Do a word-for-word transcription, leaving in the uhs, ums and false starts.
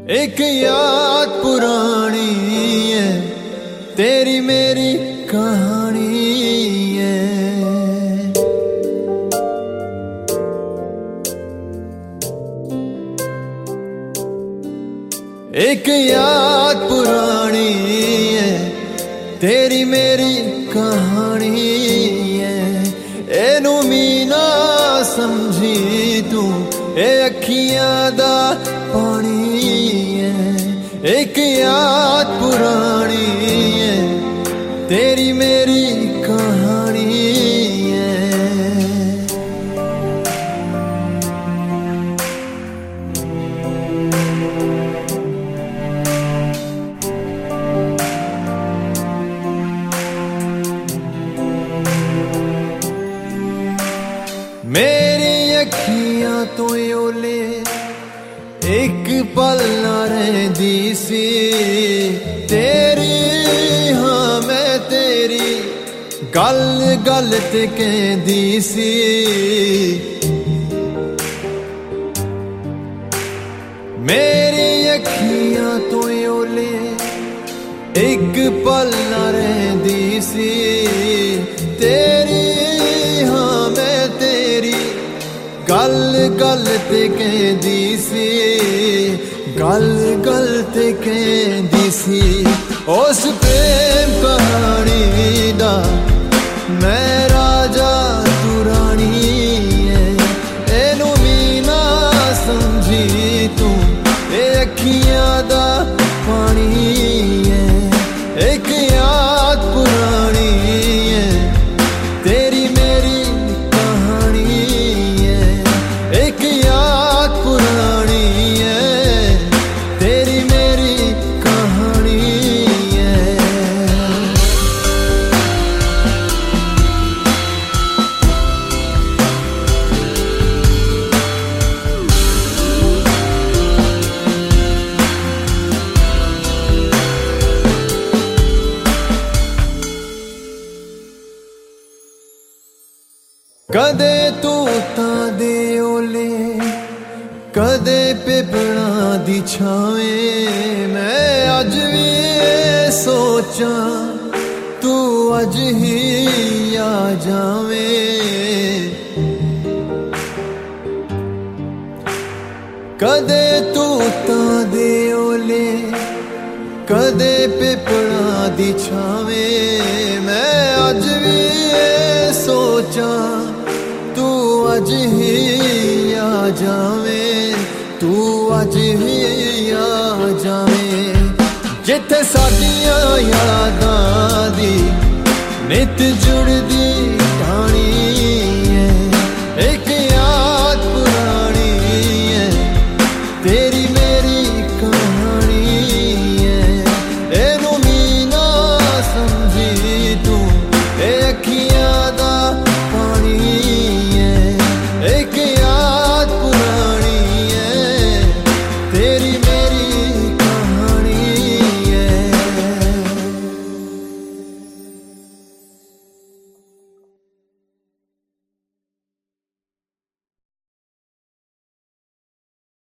एक याद पुरानी है, तेरी मेरी कहानी है। एक याद पुरानी है, तेरी मेरी कहानी है। एनू मीना समझी तू, ए अखियां दा पानी है। एक याद पुरानी है, तेरी मेरी कहानी है। मेरी अखियां तो ओले एक पल ना रही सी, तेरी हाँ मैं तेरी गल गल ते कहदी सी। मेरी अखियां तो ओले एक पल ना रही सी, तेरी हाँ मैं तेरी गल गल ते कहदी सी, गल गल ते कहदी सी। उस प्रेम कहानी दा मैं राजा तू रानी है। एनू मीना समझी तू, ए अखियां दा पानी है। एक याद पुरानी है, तेरी मेरी कहानी है। एक याद पुरानी है, तेरी मेरी कहानी है। कदे तू तां दे ओले, कदे पेपड़ा दी छावें। मैं अज भी सोचा तू अज ही आ जावें। कदे तू तां दे ओले, कदे पेपड़ा दी छावें। मैं अज भी सोचा तू अज ही आ जावें, तू अज ही आ जावें। जिथे साडियां यादां दी नित जुड़दी